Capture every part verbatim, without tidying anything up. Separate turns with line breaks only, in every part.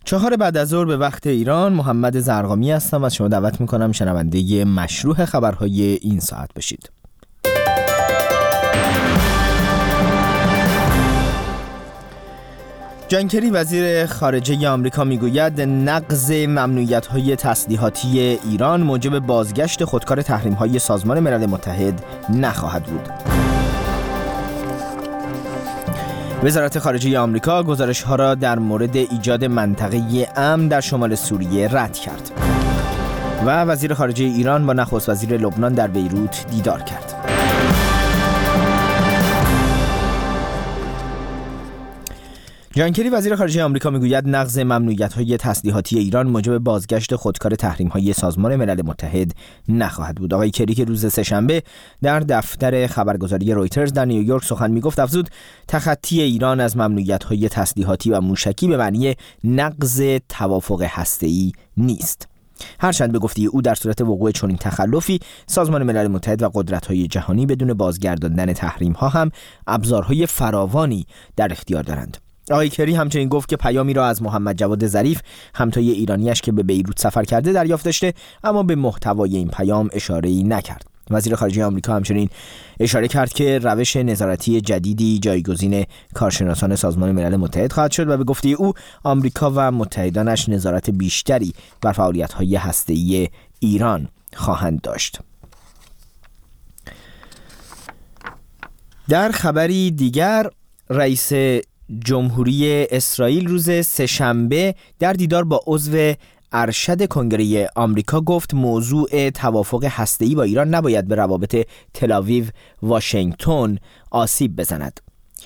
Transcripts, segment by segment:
چهار بعد از ظهر به وقت ایران، محمد زرقامی هستم و از شما دعوت میکنم شنونده مشروع خبرهای این ساعت بشید. جان کری وزیر خارجه آمریکا میگوید نقض ممنوعیت‌های تسلیحاتی ایران موجب بازگشت خودکار تحریم‌های سازمان ملل متحد نخواهد بود. وزارت خارجه آمریکا گزارش‌ها را در مورد ایجاد منطقه امن در شمال سوریه رد کرد و وزیر خارجه ایران با نخست وزیر لبنان در بیروت دیدار کرد. جان کری وزیر خارجه آمریکا میگوید نقض ممنوعیت‌های تسلیحاتی ایران موجب بازگشت خودکار تحریم‌های سازمان ملل متحد نخواهد بود. آقای کری که روز سه‌شنبه در دفتر خبرگزاری رویترز در نیویورک سخن میگفت افزود تخطی ایران از ممنوعیت‌های تسلیحاتی و موشکی به معنی نقض توافق هسته‌ای نیست. هرچند به گفته او در صورت وقوع چنین تخلفی سازمان ملل متحد و قدرت‌های جهانی بدون بازگرداندن تحریم‌ها هم ابزارهای فراوانی در اختیار دارند. آقای کری همچنین گفت که پیامی را از محمد جواد ظریف همتای ایرانیش که به بیروت سفر کرده دریافت داشته، اما به محتوای این پیام اشاره‌ای نکرد. وزیر خارجه آمریکا همچنین اشاره کرد که روش نظارتی جدیدی جایگزین کارشناسان سازمان ملل متحد خواهد شد و به گفته او آمریکا و متحدانش نظارت بیشتری بر فعالیت‌های هسته‌ای ایران خواهند داشت. در خبری دیگر، رئیس جمهوری اسرائیل روز سه‌شنبه در دیدار با عضو ارشد کنگره آمریکا گفت موضوع توافق هسته‌ای با ایران نباید به روابط تل‌آویو واشنگتن آسیب بزند.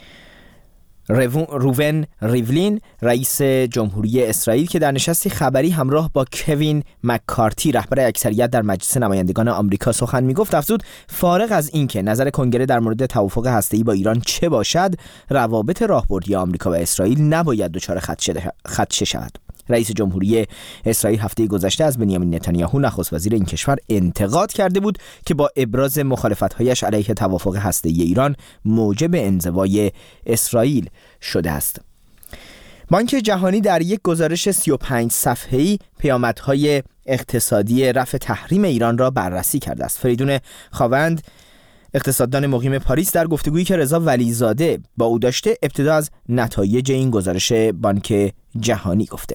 روون ریولین رئیس جمهوری اسرائیل که در نشستی خبری همراه با کوین مککارتی رهبر اکثریت در مجلس نمایندگان آمریکا سخن میگفت افزود فارغ از اینکه نظر کنگره در مورد توافق هسته‌ای با ایران چه باشد، روابط راهبردی آمریکا و اسرائیل نباید دچار خدشه شود. رئیس جمهوری اسرائیل هفته گذشته از بنیامین نتانیاهو نخست وزیر این کشور انتقاد کرده بود که با ابراز مخالفت‌هایش علیه توافق هسته‌ای ایران موجب انزوای اسرائیل شده است. بانک جهانی در یک گزارش سی و پنج صفحه‌ای پیامدهای اقتصادی رفع تحریم ایران را بررسی کرده است. فریدون خاوند اقتصاددان مقیم پاریس در گفتگویی که رضا ولیزاده با او داشته ابتدا از نتایج این گزارش بانک جهانی گفته.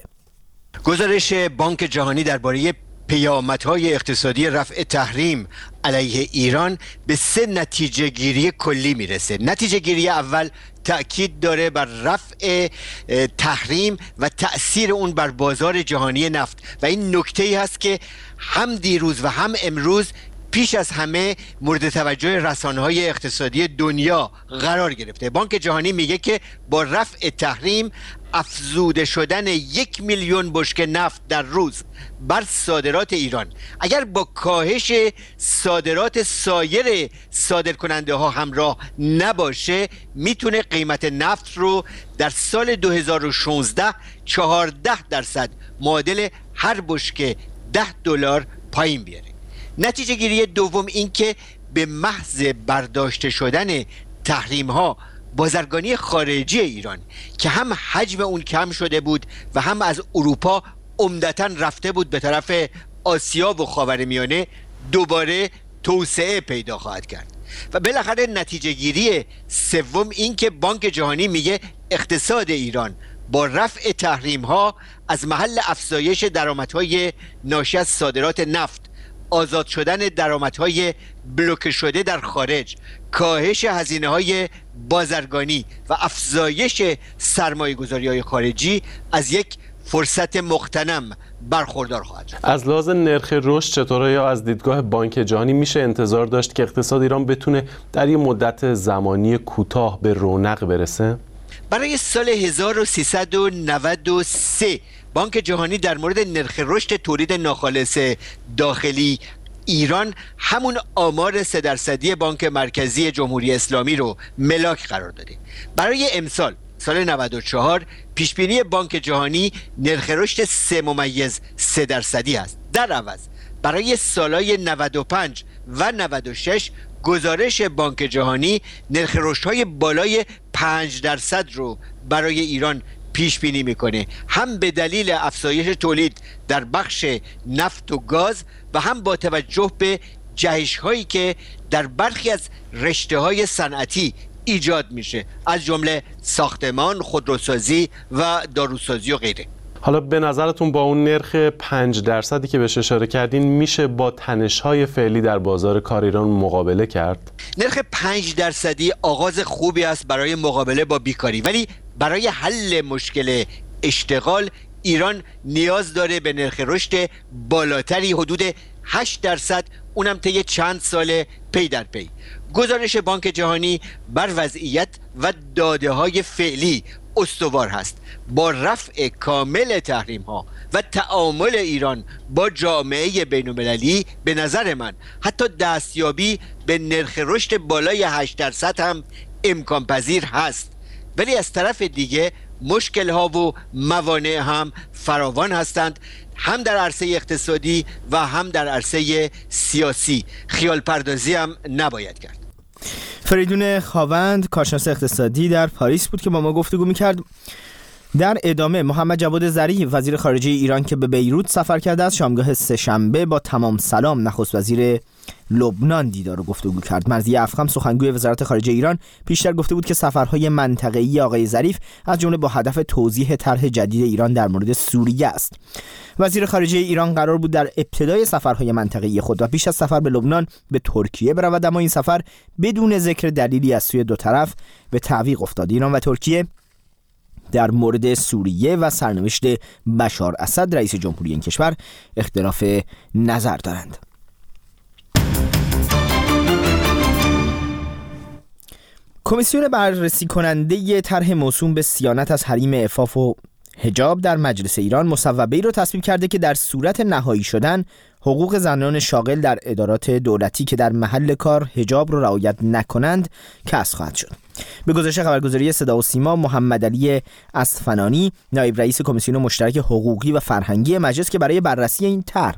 گزارش بانک جهانی درباره پیامدهای اقتصادی رفع تحریم علیه ایران به سه نتیجه گیری کلی میرسه. نتیجه گیری اول تأکید داره بر رفع تحریم و تأثیر اون بر بازار جهانی نفت و این نکته‌ای هست که هم دیروز و هم امروز پیش از همه مورد توجه رسانه‌های اقتصادی دنیا قرار گرفته. بانک جهانی میگه که با رفع تحریم افزوده شدن یک میلیون بشکه نفت در روز بر صادرات ایران اگر با کاهش صادرات سایر صادرکننده ها همراه نباشه میتونه قیمت نفت رو در سال دو هزار و شانزده چهارده درصد معادل هر بشکه ده دلار پایین بیاره. نتیجه گیری دوم این که به محض برداشته شدن تحریم ها بازرگانی خارجی ایران که هم حجم اون کم شده بود و هم از اروپا عمدتاً رفته بود به طرف آسیا و خاورمیانه دوباره توسعه پیدا خواهد کرد. و بالاخره نتیجه گیری سوم این که بانک جهانی میگه اقتصاد ایران با رفع تحریم ها از محل افزایش درآمدهای ناشی از صادرات نفت، آزاد شدن درآمدهای بلوکه شده در خارج، کاهش هزینه‌های بازرگانی و افزایش سرمایه‌گذاری‌های خارجی از یک فرصت مغتنم برخوردار خواهد شد.
از لحاظ نرخ رشد چطوره یا از دیدگاه بانک جهانی میشه انتظار داشت که اقتصاد ایران بتونه در یک مدت زمانی کوتاه به رونق برسه؟
برای سال هزار و سیصد و نود و سه بانک جهانی در مورد نرخ رشد تولید ناخالص داخلی ایران همون آمار سه درصدی بانک مرکزی جمهوری اسلامی رو ملاک قرار داده. برای امسال سال نود و چهار پیشبینی بانک جهانی نرخ رشد سه ممیز سه درصدی است. در عوض برای سالهای نود و پنج و نود و شش گزارش بانک جهانی نرخ رشدهای بالای پنج درصد رو برای ایران پیش بینی میکنه، هم به دلیل افزایش تولید در بخش نفت و گاز و هم با توجه به جهش هایی که در برخی از رشته های صنعتی ایجاد میشه، از جمله ساختمان، خودروسازی و داروسازی و غیره.
حالا به نظرتون با اون نرخ پنج درصدی که بهش اشاره کردین میشه با تنش‌های فعلی در بازار کار ایران مقابله کرد؟
نرخ پنج درصدی آغاز خوبی است برای مقابله با بیکاری، ولی برای حل مشکل اشتغال ایران نیاز داره به نرخ رشد بالاتری، حدود هشت درصد، اونم طی چند سال پی در پی. گزارش بانک جهانی بر وضعیت و داده‌های فعلی استوار هست. با رفع کامل تحریم ها و تعامل ایران با جامعه بین المللی، به نظر من حتی دستیابی به نرخ رشد بالای هشت درصد هم امکان پذیر هست. ولی از طرف دیگه مشکل ها و موانع هم فراوان هستند، هم در عرصه اقتصادی و هم در عرصه سیاسی. خیال پردازی هم نباید کرد.
فریدون خاوند، کارشناس اقتصادی در پاریس بود که با ما گفتگو میکرد. در ادامه محمد جواد ظریف، وزیر خارجه ایران که به بیروت سفر کرده است، شامگاه سه‌شنبه با تمام سلام نخست وزیر لبنان دیدار و گفتگو کرد. مرضیه افخم، سخنگوی وزارت خارجه ایران، پیشتر گفته بود که سفرهای منطقه‌ای آقای ظریف از جمله با هدف توضیح طرح جدید ایران در مورد سوریه است. وزیر خارجه ایران قرار بود در ابتدای سفرهای منطقه‌ای خود و پیش از سفر به لبنان به ترکیه برود، اما این سفر بدون ذکر دلیلی از سوی دو طرف به تعویق افتاد. ایران و ترکیه در مورد سوریه و سرنوشت بشار اسد رئیس جمهوری این کشور اختلاف نظر دارند. کمیسیون بررسی کننده طرح موسوم به صیانت از حریم عفاف و حجاب در مجلس ایران مصوبه‌ای را تصویب کرده که در صورت نهایی شدن حقوق زنان شاغل در ادارات دولتی که در محل کار حجاب را رعایت نکنند کسر خواهد شد. به گزارش خبرگزاری صدا و سیما، محمد علی اصفهانی، نایب رئیس کمیسیون مشترک حقوقی و فرهنگی مجلس که برای بررسی این طرح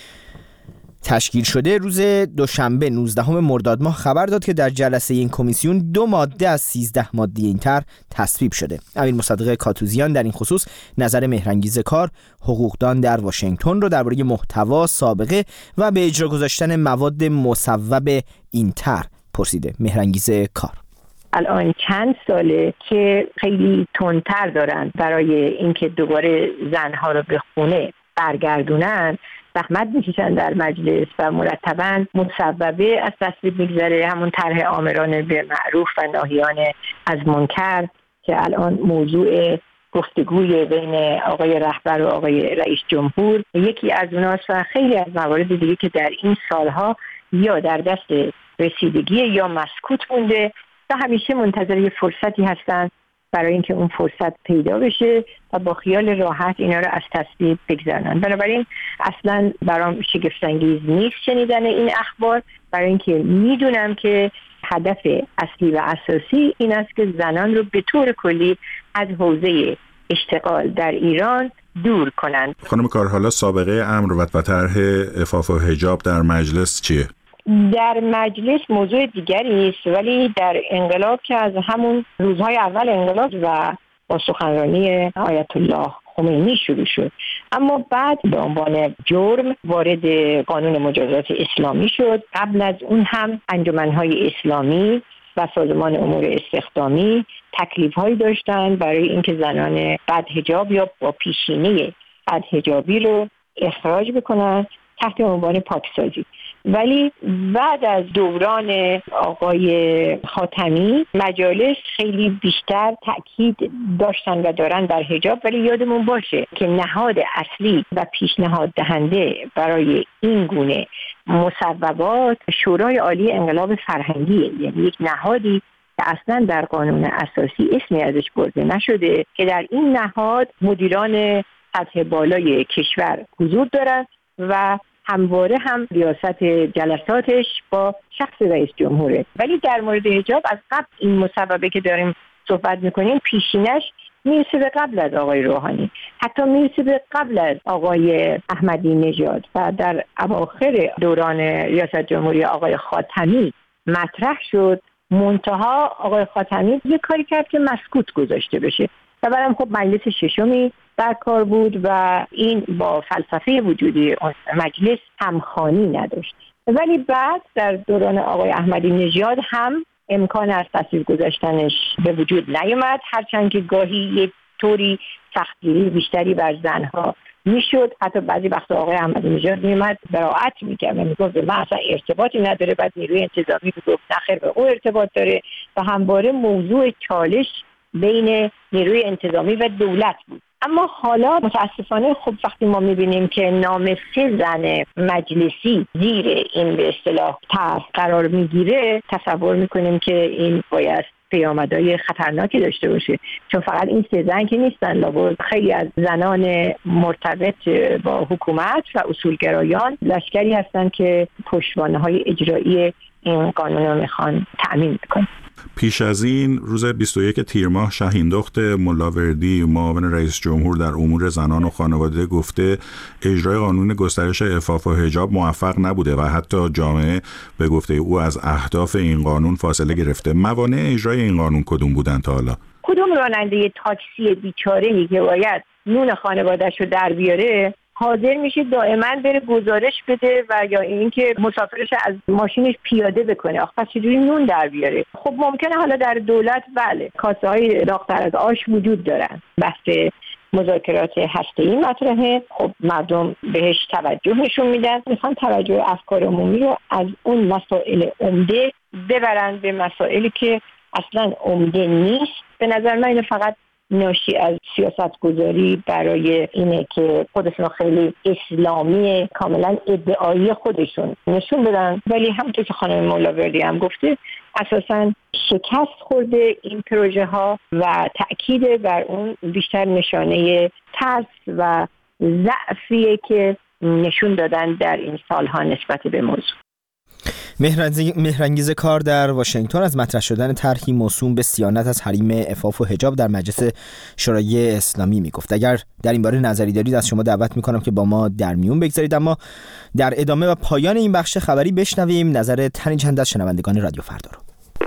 تشکیل شده، روز دوشنبه نوزدهم مرداد ماه خبر داد که در جلسه این کمیسیون دو ماده از سیزده ماده این طرح تصویب شده. امیر مصدق کاتوزیان در این خصوص نظر مهرانگیز کار، حقوقدان در واشنگتن رو درباره محتوا، سابقه و به اجرا گذاشتن مواد مصوب این طرح پرسیده. مهرانگیز کار:
الان چند ساله که خیلی تندتر دارن برای اینکه دوباره زنها رو به خونه برگردونن، زحمت میکشن در مجلس و مرتباً مصوبه از تصویب میگذره، همون طرح آمران به معروف و ناهیان از منکر که الان موضوع گفتگوی بین آقای رهبر و آقای رئیس جمهور یکی از اوناست و خیلی از موارد دیگه که در این سالها یا در دست رسیدگی یا مسکوت مونده و همیشه منتظر یه فرصتی هستن برای اینکه اون فرصت پیدا بشه و با خیال راحت اینا رو از تصویب بگذارن. بنابراین اصلا برام شگفت‌انگیز نیست شنیدن این اخبار، برای اینکه میدونم که هدف اصلی و اساسی این است که زنان رو به طور کلی از حوزه اشتغال در ایران دور کنند.
خانم کار، حالا سابقه امر و طرح عفاف و حجاب در مجلس چیه؟
در مجلس موضوع دیگری است، ولی در انقلاب که از همون روزهای اول انقلاب و با سخنرانی آیت الله خمینی شروع شد، اما بعد به عنوان جرم وارد قانون مجازات اسلامی شد. قبل از اون هم انجمنهای اسلامی و سازمان امور استخدامی تکلیف‌هایی داشتن برای اینکه زنان بدحجاب یا با پیشینه بدحجابی رو اخراج بکنن تحت عنوان پاکسازی. ولی بعد از دوران آقای خاتمی مجالس خیلی بیشتر تأکید داشتن و دارن بر حجاب، ولی یادمون باشه که نهاد اصلی و پیشنهاد دهنده برای این گونه مصوبات شورای عالی انقلاب فرهنگی، یعنی یک نهادی که اصلا در قانون اساسی اسمی ازش برده نشده، که در این نهاد مدیران سطح بالای کشور حضور دارن و همواره هم ریاست جلساتش با شخص رئیس جمهوره. ولی در مورد حجاب از قبل این مصوبه که داریم صحبت میکنیم پیشینش میرسه به قبل از آقای روحانی، حتی میرسه به قبل از آقای احمدی نژاد و در اواخر دوران ریاست جمهوری آقای خاتمی مطرح شد. منتها آقای خاتمی یک کاری کرد که مسکوت گذاشته بشه و بعدم خب مجلس ششمی در کار بود و این با فلسفه وجودی مجلس همخوانی نداشت. ولی بعد در دوران آقای احمدی نژاد هم امکان از تصویب گذاشتنش به وجود نیامد، هرچند که گاهی یک طوری سختگیری بیشتری بر زنها میشد. حتی بعضی وقتا آقای احمدی نژاد میومد براعت میکرد و میگفت من اصلا ارتباطی نداره، بعد نیروی انتظامی میگفت نخیر به او ارتباط داره و همواره موضوع چالش بین نیروی انتظامی و دولت بود. اما حالا متاسفانه خب وقتی ما میبینیم که نام سه زن مجلسی زیر این به اصطلاح طرح قرار میگیره، تصور میکنیم که این باید پیامدهای خطرناکی داشته باشه، چون فقط این سه زن که نیستن، لابد خیلی از زنان مرتبط با حکومت و اصولگرایان لشکری هستن که پشتوانه‌های اجرایی این قانون رو میخوان تأمین بکنن.
پیش از این روز بیست و یک تیر ماه شاهیندخت ملاوردی معاون رئیس جمهور در امور زنان و خانواده گفته اجرای قانون گسترش عفاف و حجاب موفق نبوده و حتی جامعه به گفته او از اهداف این قانون فاصله گرفته. موانع اجرای این قانون کدوم بودن تا حالا؟
کدوم راننده تاکسی بیچاره‌ای که باید نون خانواده‌اش رو در بیاره حاضر میشه دائما بره گزارش بده و یا اینکه مسافرش از ماشینش پیاده بکنه؟ آخه پس چجوری نون در بیاره؟ خب ممکنه حالا در دولت بله کاسه های داغ‌تر از آش وجود دارن، بحث مذاکرات هسته‌ای مطرحه، خب مردم بهش توجه نشون میدن، میخوان توجه افکار عمومی رو از اون مسائل عمده ببرن به مسائلی که اصلا عمده نیست. به نظر من اینو فقط ناشی از سیاست گذاری برای اینه که خودشون خیلی اسلامی کاملا ادعایی خودشون نشون بدن، ولی همونطور که خانم مولاوردی هم گفته اساساً شکست خورده این پروژه ها و تأکید بر اون بیشتر نشانه ترس و ضعفیه که نشون دادن در این سالها نسبت به موضوع.
مهرانگیز کار در واشنگتن از مطرح شدن طرحی موسوم به صیانت از حریم عفاف و حجاب در مجلس شورای اسلامی میگفت. اگر در این باره نظری دارید از شما دعوت میکنم که با ما در میون بگذارید. اما در ادامه و پایان این بخش خبری بشنویم نظر تنی چند از شنوندگان رادیو فردا رو.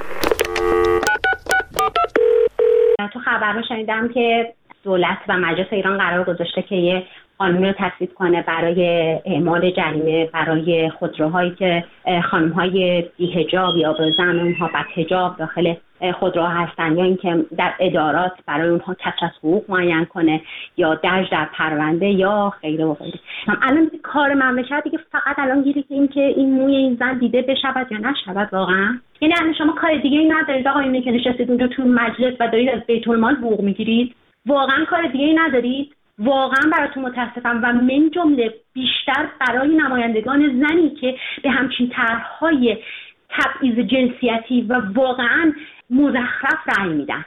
تو خبر شنیدم که دولت و مجلس ایران قرار گذاشته که یه قانون رو تصویب کنه برای اعمال جریمه برای خودروهایی که خانم‌های بی‌حجاب یا به زعم اونها بدحجاب داخل خودروها هستن، یا اینکه در ادارات برای اونها کسر از حقوق معین کنه یا درج در پرونده یا غیره و غیره. الان کار مملکت دیگه فقط الان گیری که این که این موی این زن دیده بشود یا نشود واقعا. یعنی الان شما کار دیگه ای ندارید آقا، اینه که نشستید اونجا تو مجلس و دارید از بیت المال حقوق میگیرید، واقعا کار دیگه ای ندارید. واقعا براتون متاسفم و من جمله بیشتر برای نمایندگان زنی که به همچین طرح‌های تبعیض جنسیتی و واقعا مزخرف رأی میدن.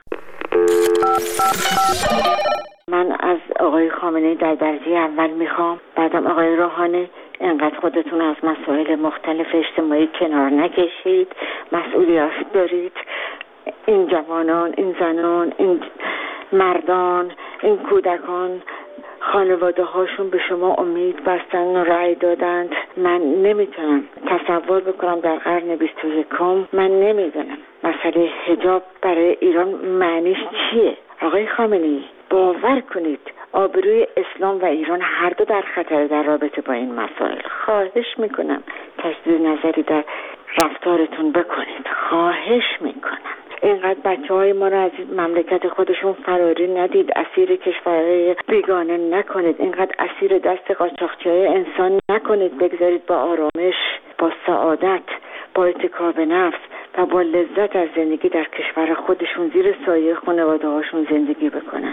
من از آقای خامنه‌ای در درجه اول میخوام، بعدم آقای روحانی اینقدر خودتون از مسائل مختلف اجتماعی کنار نکشید، مسئولیت دارید. این جوانان، این زنان، این مردان، این کودکان خانواده هاشون به شما امید بستن و رأی دادند. من نمیتونم تصور بکنم در قرن بیست و یکم، من نمیدونم مسئله حجاب برای ایران معنیش چیه. آقای خامنه‌ای باور کنید آبروی اسلام و ایران هر دو در خطر در رابطه با این مسائل. خواهش میکنم تجدید نظری در رفتارتون بکنید، خواهش میکنم. اینقدر بچه های ما را از مملکت خودشون فراری ندید، اسیر کشورهای بیگانه نکنید، اینقدر اسیر دست قاچاقچی های انسان نکنید، بگذارید با آرامش، با سعادت، با اتکا به نفس و با لذت از زندگی در کشور خودشون زیر سایه خانواده هاشون زندگی بکنن.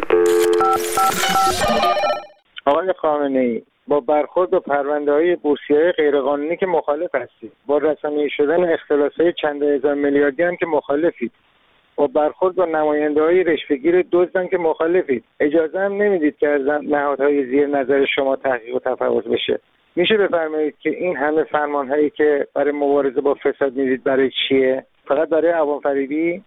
آقای خامنه‌ای، با برخورد با پرونده‌های بورسیه‌های غیرقانونی که مخالف هستید، با رسانه‌ای شدن اختلاس‌های چند هزار میلیاردی هم که مخالفید، با برخورد با نماینده‌های رشوه‌گیر دزدن که مخالفید، اجازه هم نمیدید که از نهادهای زیر نظر شما تحقیق و تفحص بشه. میشه بفرمایید که این همه فرمان‌هایی که برای مبارزه با فساد میدید برای چیه؟ فقط برای عوام‌فریبی؟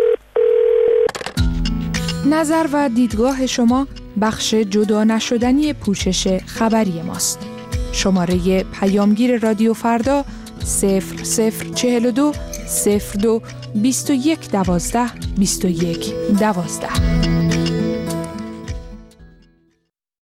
نظر و دیدگاه شما بخش جدا نشدنی پوشش خبری ماست. شماره پیامگیر رادیو فردا صفر صفر چهل و دو صفر دو بیست و یک دوازده بیست و یک دوازده.